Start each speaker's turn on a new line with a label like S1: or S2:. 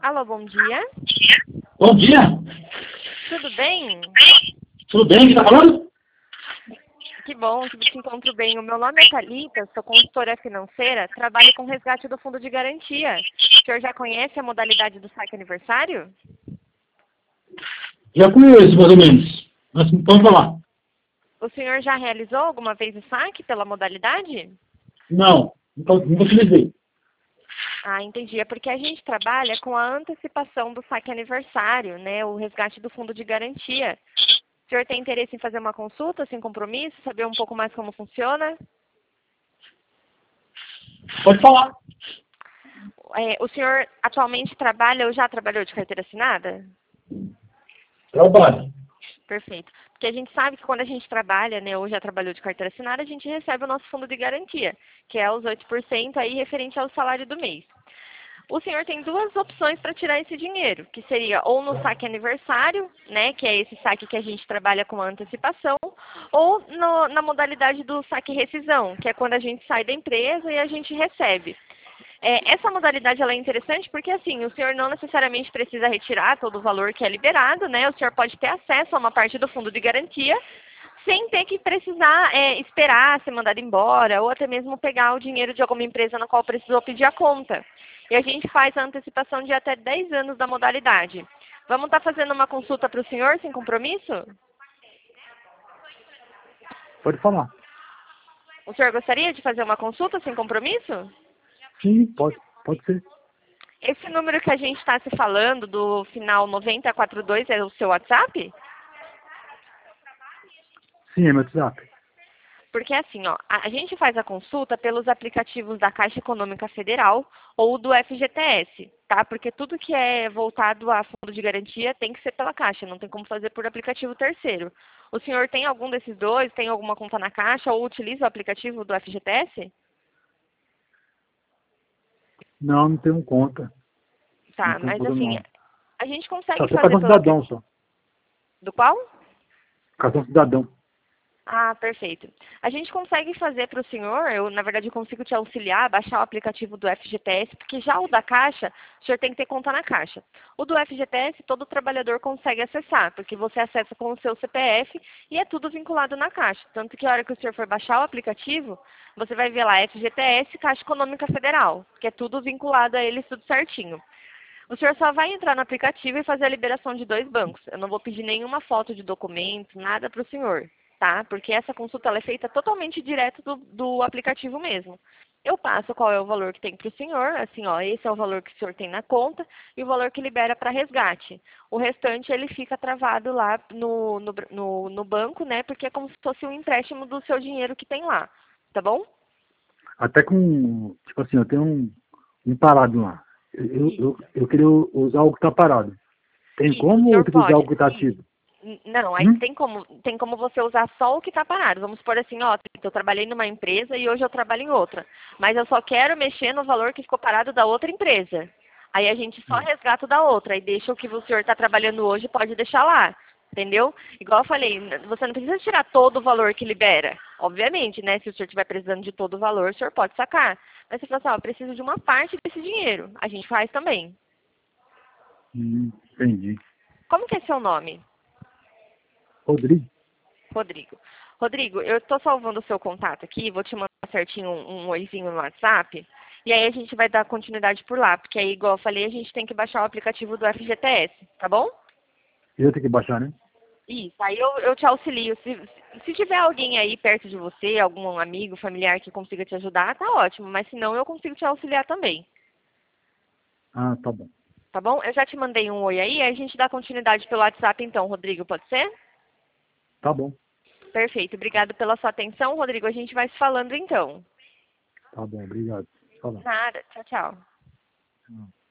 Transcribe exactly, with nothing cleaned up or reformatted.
S1: Alô, bom dia.
S2: Bom dia.
S1: Tudo bem?
S2: Tudo bem? Quem tá falando?
S1: Que bom que te encontro bem. O meu nome é Thalita, sou consultora financeira, trabalho com resgate do fundo de garantia. O senhor já conhece a modalidade do saque aniversário?
S2: Já conheço, mais ou menos. Mas vamos falar.
S1: O senhor já realizou alguma vez o saque pela modalidade?
S2: Não, nunca, nunca utilizei.
S1: Ah, entendi. É porque a gente trabalha com a antecipação do saque aniversário, né? O resgate do fundo de garantia. O senhor tem interesse em fazer uma consulta sem compromisso, saber um pouco mais como funciona?
S2: Pode falar.
S1: É, o senhor atualmente trabalha ou já trabalhou de carteira assinada?
S2: Trabalho.
S1: Perfeito. Porque a gente sabe que quando a gente trabalha, né, ou já trabalhou de carteira assinada, a gente recebe o nosso fundo de garantia, que é os oito por cento aí referente ao salário do mês. O senhor tem duas opções para tirar esse dinheiro, que seria ou no saque aniversário, né, que é esse saque que a gente trabalha com antecipação, ou no, na modalidade do saque rescisão, que é quando a gente sai da empresa e a gente recebe. É, essa modalidade ela é interessante porque, assim, o senhor não necessariamente precisa retirar todo o valor que é liberado, né? O senhor pode ter acesso a uma parte do fundo de garantia sem ter que precisar é, esperar ser mandado embora ou até mesmo pegar o dinheiro de alguma empresa na qual precisou pedir a conta. E a gente faz a antecipação de até dez anos da modalidade. Vamos estar fazendo uma consulta para o senhor sem compromisso?
S2: Pode falar.
S1: O senhor gostaria de fazer uma consulta sem compromisso?
S2: Sim, pode, pode ser.
S1: Esse número que a gente está se falando, do final nove zero quatro dois, é o seu WhatsApp?
S2: Sim, é meu WhatsApp.
S1: Porque assim, ó, a a gente faz a consulta pelos aplicativos da Caixa Econômica Federal ou do F G T S, tá? Porque tudo que é voltado a fundo de garantia tem que ser pela Caixa, não tem como fazer por aplicativo terceiro. O senhor tem algum desses dois? Tem alguma conta na Caixa ou utiliza o aplicativo do F G T S?
S2: Não, não tenho conta. Não
S1: Tá,
S2: tenho
S1: mas
S2: conta
S1: assim,
S2: não.
S1: a gente
S2: Só
S1: consegue
S2: sou
S1: fazer
S2: cartão
S1: pelo
S2: cidadão
S1: aplicativo.
S2: só.
S1: Do qual?
S2: Cartão cidadão.
S1: Ah, perfeito. A gente consegue fazer para o senhor, eu na verdade eu consigo te auxiliar a baixar o aplicativo do F G T S, porque já o da Caixa, o senhor tem que ter conta na Caixa. O do F G T S, todo trabalhador consegue acessar, porque você acessa com o seu C P F e é tudo vinculado na Caixa. Tanto que a hora que o senhor for baixar o aplicativo, você vai ver lá F G T S, Caixa Econômica Federal, que é tudo vinculado a eles, tudo certinho. O senhor só vai entrar no aplicativo e fazer a liberação de dois bancos. Eu não vou pedir nenhuma foto de documento, nada para o senhor, tá? Porque essa consulta ela é feita totalmente direto do, do aplicativo mesmo. Eu passo qual é o valor que tem para o senhor, assim, ó, esse é o valor que o senhor tem na conta e o valor que libera para resgate. O restante ele fica travado lá no, no, no, no banco, né? Porque é como se fosse um empréstimo do seu dinheiro que tem lá, tá bom?
S2: Até com, tipo assim, eu tenho um, um parado lá. Eu, eu,
S1: Isso.
S2: eu queria usar algo que tá parado. Tem
S1: Isso, o
S2: como
S1: senhor
S2: utilizar
S1: pode.
S2: algo que tá ativo?
S1: N- Não, aí
S2: Hum?
S1: tem como, tem como você usar só o que está parado. Vamos supor assim, ó, eu trabalhei numa empresa e hoje eu trabalho em outra. Mas eu só quero mexer no valor que ficou parado da outra empresa. Aí a gente só
S2: Hum.
S1: resgata o da outra e deixa o que o senhor está trabalhando hoje, pode deixar lá. Entendeu? Igual eu falei, n- você não precisa tirar todo o valor que libera. Obviamente, né? Se o senhor estiver precisando de todo o valor, o senhor pode sacar. Mas você fala assim, ó, eu preciso de uma parte desse dinheiro. A gente faz também.
S2: Hum, entendi.
S1: Como que é seu nome?
S2: Rodrigo?
S1: Rodrigo. Rodrigo, eu estou salvando o seu contato aqui, vou te mandar certinho um, um oizinho no WhatsApp, e aí a gente vai dar continuidade por lá, porque aí, igual eu falei, a gente tem que baixar o aplicativo do F G T S, tá bom?
S2: Eu tenho que baixar, né?
S1: Isso, aí eu, eu te auxilio. Se, se tiver alguém aí perto de você, algum amigo, familiar que consiga te ajudar, tá ótimo, mas se não, eu consigo te auxiliar também,
S2: Ah, tá bom.
S1: tá bom? Eu já te mandei um oi aí, aí a gente dá continuidade pelo WhatsApp então, Rodrigo, pode ser?
S2: Tá bom.
S1: Perfeito, obrigado pela sua atenção, Rodrigo, a gente vai se falando então.
S2: Tá bom, obrigado. Fala.
S1: Nada, tchau, tchau.
S2: Hum.